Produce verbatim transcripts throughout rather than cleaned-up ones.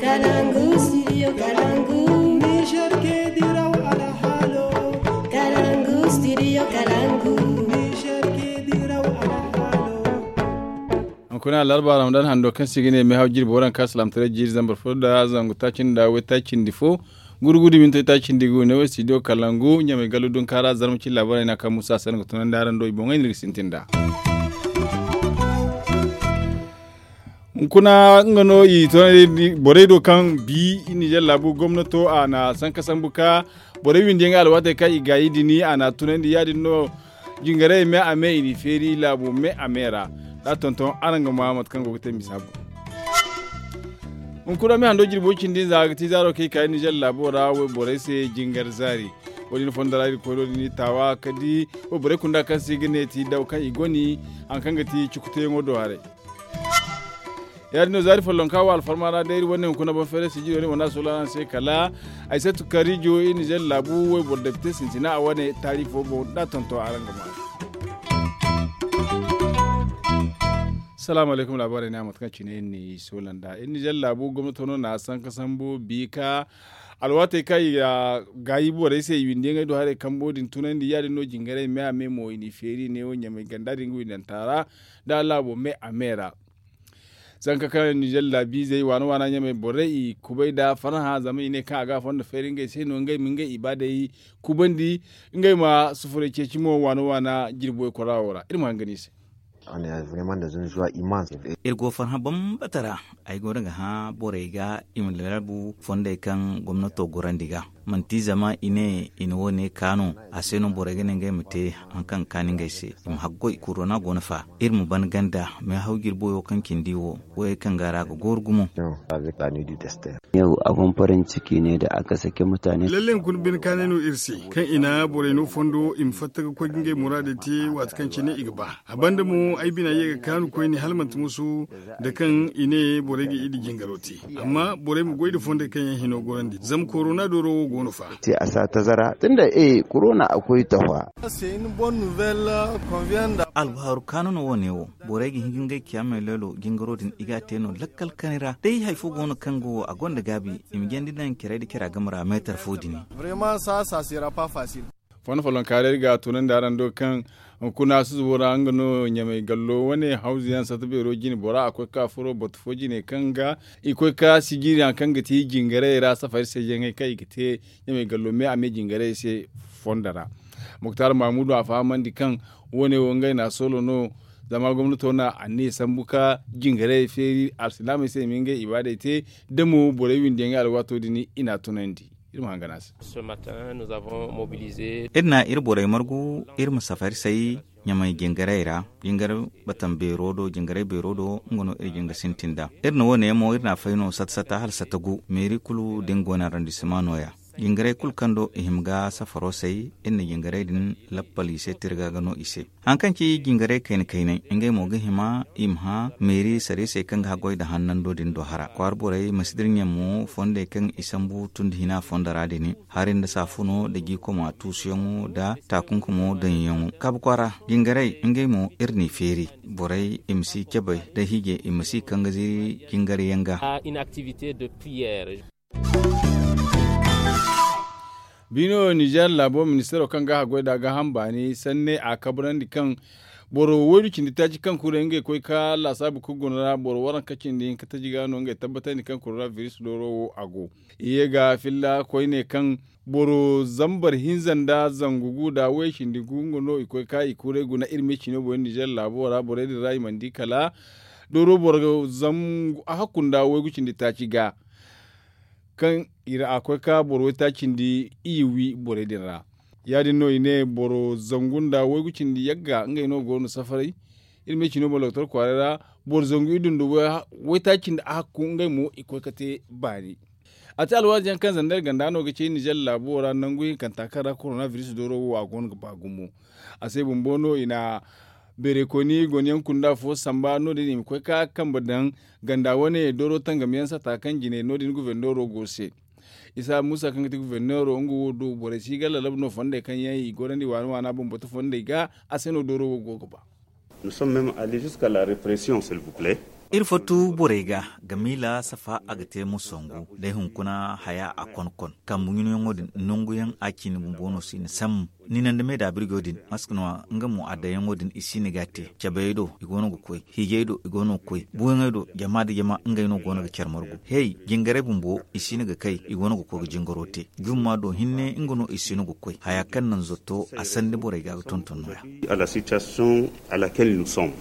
Kalangu, studio Kalangu. Niger ke diraw ala halo. Kalangu, studio Kalangu. Niger ke diraw ala halo. Kuna larba Ramadan hando kan sigine me hawjir boran kaslam tare jir zambar foda zangu tacin da wetacin difo gurgudu min tacin digo ne studio Kalangu nyame galudun kara zarmuci labarai na kan Musa San tunan daran do ibon ngin risintinda. Kuna ngano yi to bore do kan bi ni jalla bu gwamnato ana san kasan buka bore windi ngal wate kai gayi dini ana tunan di yadi no jingare me ame ini feri labu me amera da tonton aranga Muhammad kan gogote misabu un kura me hando jirbo cindi za ti zaro kai kai ni jalla bora we bore se jingar zari wani fondara ko do ni tawa kadi o bore kunda kan sigine ti daw kan igoni an kan gati cikute ngodo hare yar no zari fallon kawo alfarmara dai wannan kuna ban fere siji wani wannan solana sai kala ai sai tu karijo in jel labu we bordepte sintina a wani tarifo bo da tonto aranga ma. Assalamu alaikum labarai na matakan cine ni solanda in jel labu gwamnati na san kasan bo bika alwata kai ya gayi bo dai sai winde ngai do hare kambodin tunan di yari no jingare me ame mo ini feri ne wonya me gandari ngi nan tara da labo me amera zanka kan Niger labi zai wani wana nyame borai kubai da faraha zama ne ka ga fonda ferin gai sai no ngai min gai ibada yi kubandi ngai ma sufure ke cimo wani wana girbo ko rawora irma ngani sai on est vraiment dans une joie immense. Irgo farha bam batara ay go daga ha borega imlalabu fonde kan gwamnato gorandiga manti zama ine inwo ne kanu aseno borega ne ngemte an kan kanin gaise im haggo corona gonafa irmu ban ganda me hawgir boyo kan kindiwo waye kan gara go gorgumo avec la nuit du tester. Yau abun farin ciki ne da aka sake mutane lallen kun bin kanenu irsi kan ina boreno fondo im fattaga ko ginge muradati wat kan cine igba abanda mu ai bina yega kanu ko ni halmant musu da kan ine borege idi jingaroti amma bore mu goyde fonde kan yan hino gorandi zam corona doro gono fa sai a sa tazara tunda eh corona akwai tafa c'est une bonne nouvelle qu'on vient da alwar kanunu wonewo borege hinge kiyame lelo jingarotin iga teno lakkal kanira dai haifu gono kango a gonda gabi im gendidan kiredi kira gamra meter fodini vraiment ça ça sera pas facile fona falon kare ga tunan da ran do kan kuna su zubura an gano nyamai gallo wani hausiyan sa tabe rojini bora akwai ka furo botfoji ne kanga ikoi ka sigiri an kanga ti jingare ra safari sai yen kai gite nyamai gallo me ame jingare sai fondara Muktar Mahmudu a faman di kan wani wangai na solo no zama gwamnati na anne sambuka jingare feri arsilami sai minge ibada ite demo borewin denga alwato dini ina tunandi Ce matin, nous avons mobilisé. Irna irborai margu irma safari sai nyamai jingareira jingar batan berodo jingare berodo ngono ir jinga sintinda irna wone mo irna faino satsata hal satagu meri kulu dingona arrondissement ya jingare kul kando ihimga safaro sai inna jingare din lappali se tirga gano ise hankanci jingare kain kain ingai mo hima imha meri sare se kan ha goida hannan do din do hara kwar borai masdirnya mo fonde kan isambu tundhina fondara dini harin da safuno da gi koma tusiyon da takunkumo dan yan kabkwara jingare ingai mo irni feri borai imsi kebai da hige imsi kan gaziri jingare yanga une activité de prière. Bino Niger labo ministero kan ga hagoi daga hambani sanne a kabran di kan boro wori kin ta ji kan kure nge koi ka la sabu ku gonara boro waran kacin din ka ta ji gano nge tabbata ni kan corona virus doro ago iye ga filla koi ne kan boro zambar hinzanda zangugu da wai shin di gungono ikoi ka ikure guna irme chino bo Niger labo ra bore di rai mandi kala doro boro zam a hakunda wai gucin di ta ci ga kan ira akwai ka boro ta cindi iwi bore dira yadi no ine boro zangunda wai gucin di yagga ngai no gonu safari ilme chino bo doktor kwarera bor zangu idun do wai ta cindi akku ngai mo ikoy kate bani ati alwajan kan zandar ganda no gace ni jalla bora nan guyin kan takara coronavirus doro wa gon ba gumo ase bumbono ina bere koni gonyan kunda fo samba no de ni ko ka kambadan ganda wone doro tanga miyansa ta kan jine no din guvernoro gose isa musa kan ti guvernoro ngu do bore sigala labno fonde kan yayi gorandi wani wana bum boto fonde ga aseno doro go go ba. Nous sommes même allés jusqu'à la répression s'il vous plaît. irfatu borega gamila safa agate musongu dai hunkuna haya a konkon kan munyo ngodin nunguyan akini bumbono sin sam ninan da me da birgodin maskno ngamu adayan ngodin isini gate chabedo igono gukoi higedo igono koi buengado jama da jama ngaino gono ga charmargo hey jingare bumbo isini ga kai igono go ko jingorote gumma do hinne ngono isini go koi haya kan nan zotto asande borega tonton ya à la situation à laquelle nous sommes.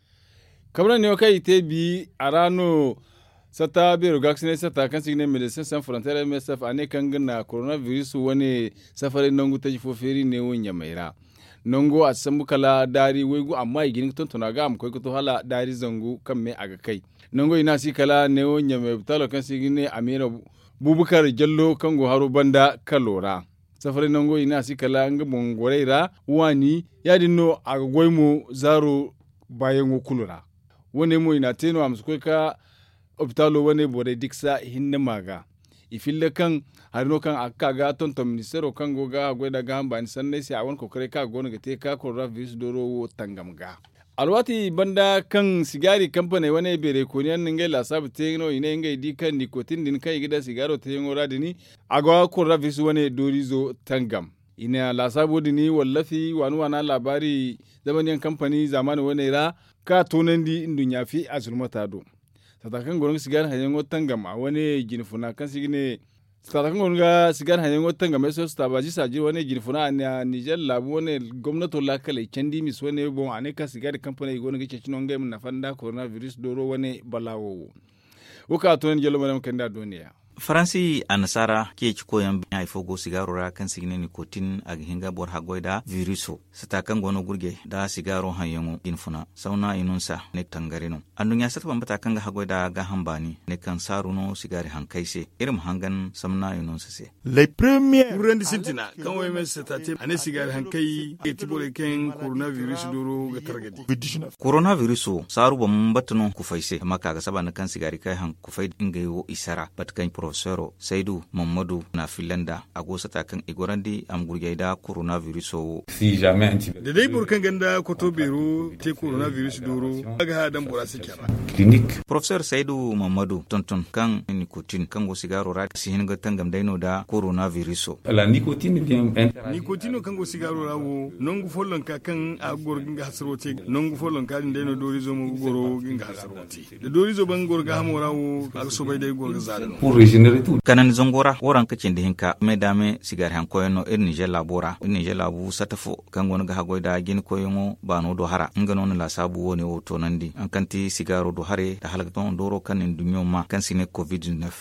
Kamar ne kai te bi a rano sata biro gaksine sata kan signe medecin sans frontières M S F ane kan gana coronavirus wani safarin nangu ta jifo feri ne wonya maira nango a sambu kala dari wegu amma igin tontona ga am koy ko to hala dari zangu kan me aga kai nango ina si kala ne wonya mai talo kan signe Amira Bubukar Jallo kan go haru banda kalora safarin nango ina si kala nga mongoreira wani yadinno aga goymo zaro bayan kulura wani mu ina teno am suko ka opitalo wani bore diksa hinne maga ifille kan harino kan akka ga ton to ministero kan goga goida ga ban sanne sai awon ko kare ka gona ga te ka coronavirus doro tangam ga alwati banda kan sigari company wani bere ko ne nan ga la sabu te no ine ngai di kan nicotine din kai gida sigaro te ngora dini agwa coronavirus wani dorizo tangam ina la sabu dini wallafi wani wana labari zamanin company zamani wani ra ka tonan di indun yafi azulmata do satakan goron sigar hanyen wotan gam a wani ginfuna kan sigine satakan goron ga sigar hanyen wotan gam so stabaji saji wani ginfuna a Niger labu wani gwamnato lakale kendi mis wani bon ane ka sigar company goron ga cinon ga mun nafanda coronavirus doro wani balawo wuka tonan jelo madam kanda duniya Faransi a nasara ke ci koyan ya fogo sigaro ra kan signe nicotine a hinga bor hagoida viruso sata kan gono gurge da sigaro hanyango infuna sauna inunsa ne tangarino andun ya sata bambata kan ga hagoida ga hambani ne kan saruno sigari hankaise irim hangan samna inunsa se les premiers urandi sintina kan way mes sata te ane sigari hankai e tibore ken coronavirus doro ga targadi coronaviruso saru bambatuno kufaise maka ga sabana kan sigari kai han kufai ingayo isara batkan Professor Saidu Mamadou na Finlanda a gosa takan igorandi am gurgaida coronavirus o si jamais da dai burkan ganda koto biro te coronavirus doro daga hadan burasa kyara clinic Professor Saidu Mamadou tonton kan nicotine kan go sigaro ra si hinga tangam daino da coronavirus o la nicotine bien nicotine kan go sigaro rawo nongu follon ka kan a gorginga hasrote nongu follon ka daino dorizo mu goro ginga hasrote da dorizo ban gorga hamo rawo a so bai dai gorga zadan kanan zongora woran kacin da hinka me dame sigar han koyono ir Niger labora ir Niger labu satafo kan gon ga hagoida gin koyomo bano do hara ngano la sabu woni o to nandi an kanti sigaro do hare da halaka ton doro kan en dunyo ma kan sine covid dix-neuf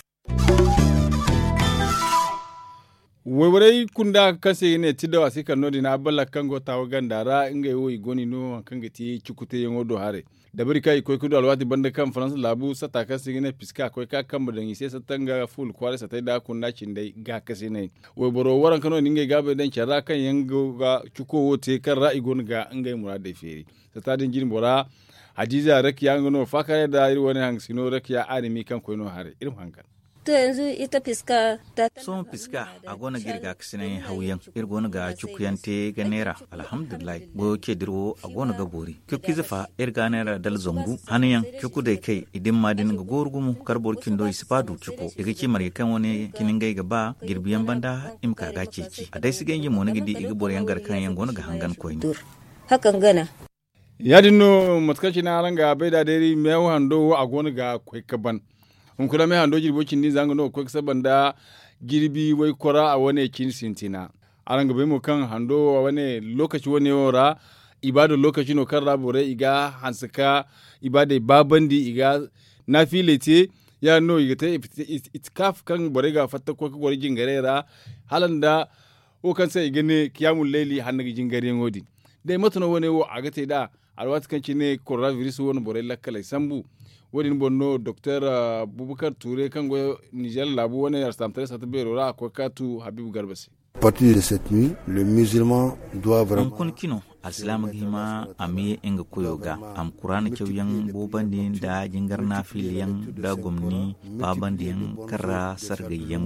waiwarai kunda kase ne ti da wasi kan nodi na balla kango tawo gandara inga yo igoni no kanga ti chukute yango do hare da bari kai koy kudu alwati banda kan France labu sata kase ne piska koy ka kan budan ise satanga full kware sata da kunna cindai ga kase ne wai boro waran kano ninge gabe dan cara kan yango ga chuko wote kan ra igon ga inga murade feri sata din jin bora hadiza rakiya ngono fakare da iri wani hangsino rakiya animi kan koy no hare irin hankan to yanzu ita fiska ta son fiska a gona girga kisine hauyan ir gona ga cukuyante ga nera alhamdulillah go ke dirwo a gona ga bori kuki zafa ir ga nera dal zongu haniyan kuku dai kai idin madin ga gorgumu karbor kindo isfadu cuko daga ki marge kan wani kinin gai gaba girbiyan banda imka ga ceci a dai sigan yi mona gidi iga bor yangar kan yan gona ga hangan koyin hakan gana yadinno matkaci na ranga bai da dai mewa hando a gona ga kwai kaban hun kula mai hando girbo kin ni zanga no ko sabanda girbi wai kora a wane kin sintina aranga bai mu kan hando a wane lokaci wane wora ibada lokaci no kan rabore iga hansaka ibada babandi iga nafilete ya no iga ta itkaf kan bore ga fatta ko ko gori jingarera halanda o kan sai igane kiyamul layli hannaga jingare ngodi dai matuno wane wo agate da alwat kan cine coronavirus won bore lakkale sambu wodin bonno docteur uh, Bubukar Touré kango Niger labu woni arstamtere satbero ra ko katu Habib Garbasi. À partir de cette nuit, le musulman doit vraiment kun kino aslam gima ami inga koyoga am qur'an kewyan bobandi da jingar na filiyan da gomni babandi yan karra sarga yango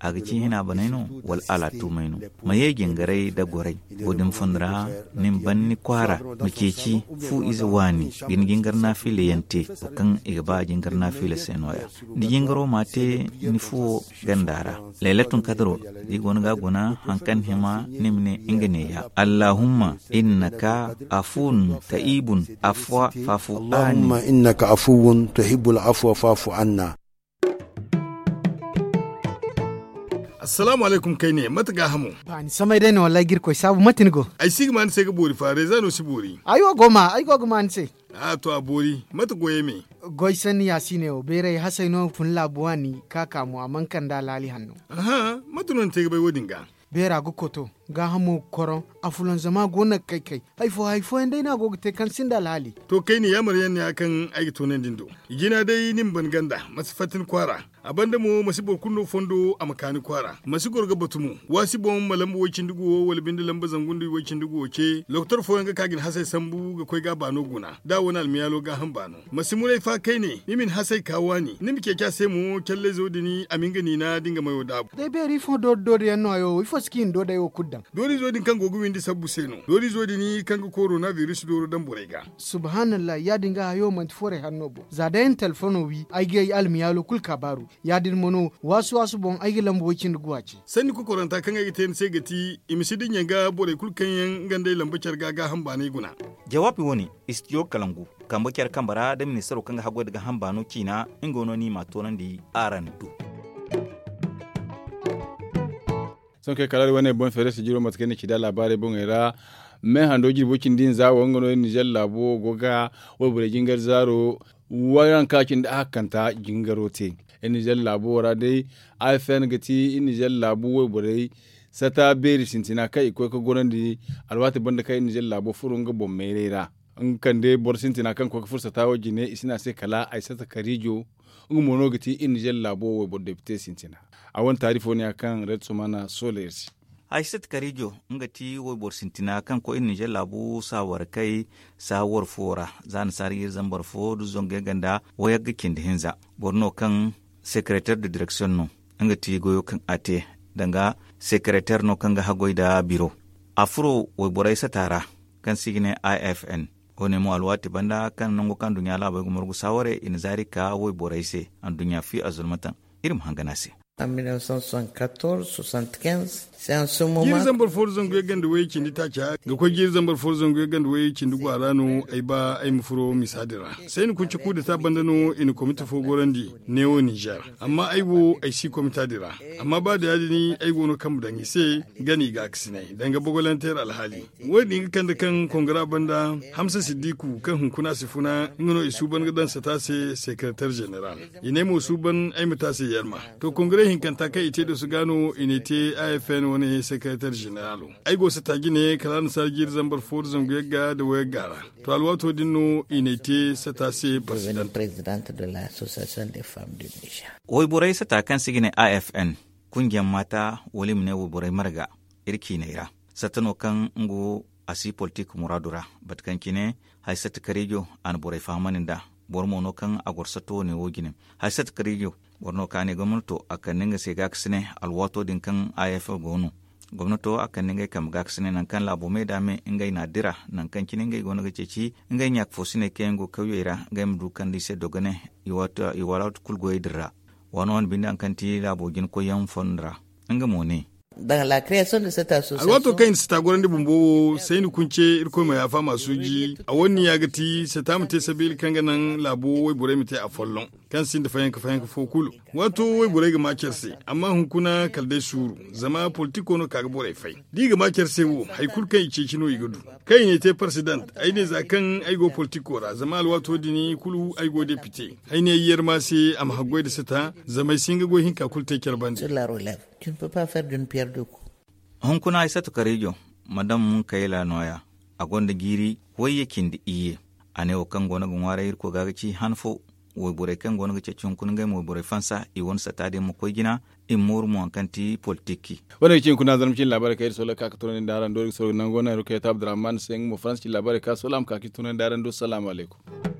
aga ci hina banaino wal ala tumaino maye gingarai da gorai bodin fundra nin banni kwara makeci fu izi wani gin gingar na file yante kan iga ba gingar na file senoya di gingaro mate ni fu gandara lailatun kadro di gonga gona hankan hima nimne ingane ya allahumma innaka afun taibun afwa fafu Allahumma innaka afuwun tuhibbul afwa fa'fu anna. Assalamu alaikum kai ne mataga hamu. Ba ni samai dai na wallahi girko sabu matin go. Ai sig man sai ga bori fare zano si bori. Ayo goma, ai go goma sai. A to a bori mata goye me. Goy sani ya sine o bere hasai no fun labuwani kaka mu aman kan da lali hannu. Aha, matunan te ga bai wodinga. Bera go koto ga hamu koron afulan zama gona kai kai. Haifo haifo indai na go te kan sinda lali. To kai ne ya maryan ne akan aiki tonan dindo. Igina dai nin ban ganda masfatin kwara. Abanda mu masibor kunno fondo a makani kwara masigor ga batumu wasi bon malambu wacin dugo wal bindi lamba zangundu wacin dugo ce doktor fo nga kagin hasai sambu ga koi ga bano guna da wona almiyalo ga hambano masimurai fa kai ne nimin hasai kawani nim ke kya sai mu kelle zodini aminga ni na dinga mayo da dai be ri fo do do de no ayo ifo skin do da yo kuddan dori zodin kan gogu windi sabbu seno dori zodini kan ga coronavirus do dan borega subhanallah ya dinga ayo man fore hannobo zadayen telefono wi ai ga almiyalo kul kabaru yadin mono wasu wasu bon ayi lambo wakin guwace sani ku koranta kan ayi ten sai gati imisidin yanga bore kulkan yan gande lambo charga ga hamba ne guna jawabi woni istiyo kalangu kan bakiyar kambara da ministero kan hago daga hambano kina ingono ni matonan di arandu son kai kalar wani bon fere su jiro matkene ki da labare bon era men hando jirbokin din za wangono ni jalla bo goga wo bure jingar zaro wayan kakin da hakanta jingaro te inijel labora dai ifen gati inijel labu wai burai sata beri sintina kai ko ko goran di alwati banda kai inijel labo furun ga bom merera in kan dai bor sintina kan ko fursa ta waji ne isina sai kala ai sata karijo in mono gati inijel labo wai bodde fite sintina a wani tarifo ne akan red sumana solers Aisat Karijo ngati wo bor sintina kan ko in Niger labu sawar kai sawar fora zan sari zambar fo du zonge ganda wo yagga kindi hinza borno kan secrétaire de direction no ngati goyo kan ate danga secrétaire no kan ga hagoida biro afro wo borai satara kan sigine I F N one mo alwati banda kan nango kan dunya la bay gumurgu saware in zarika wo borai se an dunya fi azulmatan irim hangana se en dix-neuf cent soixante-quatorze soixante-quinze c'est en ce moment gir zambar for zongo ganda way kindi tacha ga ko gir zambar for zongo ganda way kindi gwarano ay ba ay mufuro misadira sai ni kunci ku da ta bandano in komite fo gorandi neo Niger amma ay wo ay si komite dira amma ba da yadini ay gono kam dangi sai gani ga aksinai danga bogolanter alhali wani kan da kan kongara banda Hamza Siddiku kan hunkuna sifuna ngono isuban gadan satase secrétaire général ine mo suban ay mutase yarma to kongare hinkanta kai ite da su gano inete I F N wani secretary general ai go sata gine kalan sargir zambar for zango ga da waya gara to alwato dinno inete sata se president president de l'association des femmes du Niger oi borai sata kan sigine I F N kungiyar mata wolim ne wo borai marga irki naira satano kan ngo asi politique muradura batkan kine haisat karijo an borai famaninda bormono kan agorsato ne wogine haisat karijo borno kane gwamnato akan ninga se gaksine alwato din kan I F gonu gwamnato akan ninga kam gaksine nan kan labo me dame ingai na dira nan kan kinin ngai gonu gaceci ingai nyak fosine kengo kawyera ngai mdu kan dise dogane iwata iwala kulgo idira wonon bindan kan ti labo gin ko yan fondra nga mone dans la création de cette association alwato kain sta gorande bumbo sai ni kunce irko mai afa masu ji a wani ya gati sa ta mute sabil kan ganan labo wai bure mute a follon kan sin da fayanka fayanka fo kulu wato wai bure ga makerse amma hunkuna kalde suru zama politiko no kaga bure fai diga makerse wo hay kul kai ce kino igudu kai ne te president ai ne zakan ai go politiko ra zama alwato dini kulu ai go deputy ai ne yiyar ma sai am hagoi da sita zama singa go hinka kul te kerban sur la relève tu ne peux pas faire d'une pierre deux coups hunkuna aisatu karijo madam mun kayla noya agonda giri waye kindi iye ane o kan gona gunwara irko gagaci hanfo wo bure kan gona gace chunkun ngai mo bure fansa i won satade mo ko gina in mur mo kanti politiki wala kin kuna zarmcin labarai kai so la ka tunan daran do so nan gona irko ta Abdurrahman Seng mo France labarai ka salam ka ki tunan daran do assalamu alaikum